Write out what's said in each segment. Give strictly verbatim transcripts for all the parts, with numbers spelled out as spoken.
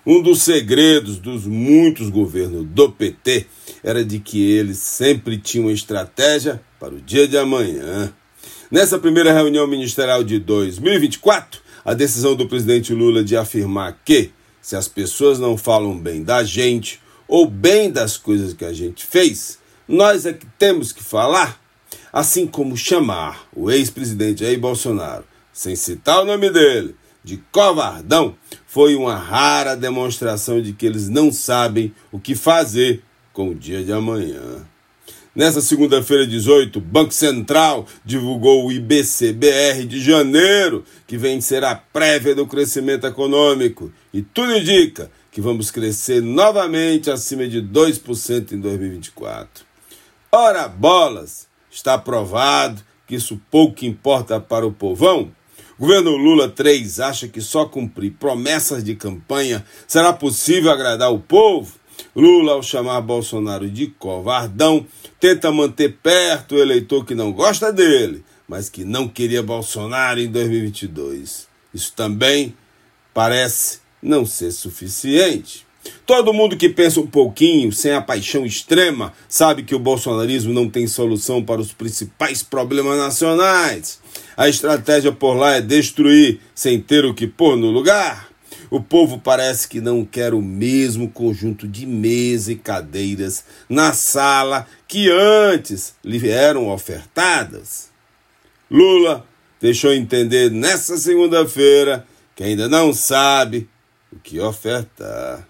Um dos segredos dos muitos governos do P T era de que eles sempre tinham estratégia para o dia de amanhã. Nessa primeira reunião ministerial de dois mil e vinte e quatro, a decisão do presidente Lula de afirmar que, se as pessoas não falam bem da gente ou bem das coisas que a gente fez, nós é que temos que falar, assim como chamar o ex-presidente Jair Bolsonaro, sem citar o nome dele, de covardão, foi uma rara demonstração de que eles não sabem o que fazer com o dia de amanhã. Nessa segunda-feira, dezoito, o Banco Central divulgou o I B C B R de janeiro, que vem ser a prévia do crescimento econômico. E tudo indica que vamos crescer novamente acima de dois por cento em dois mil e vinte e quatro. Ora bolas, está provado que isso pouco importa para o povão. O governo Lula três acha que só cumprir promessas de campanha será possível agradar o povo. Lula, ao chamar Bolsonaro de covardão, tenta manter perto o eleitor que não gosta dele, mas que não queria Bolsonaro em dois mil e vinte e dois. Isso também parece não ser suficiente. Todo mundo que pensa um pouquinho, sem a paixão extrema, sabe que o bolsonarismo não tem solução para os principais problemas nacionais. A estratégia por lá é destruir sem ter o que pôr no lugar. O povo parece que não quer o mesmo conjunto de mesa e cadeiras na sala que antes lhe eram ofertadas. Lula deixou entender nessa segunda-feira que ainda não sabe o que ofertar.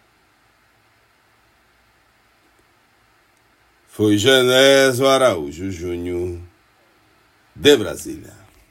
Foi Genésio Araújo Júnior, de Brasília.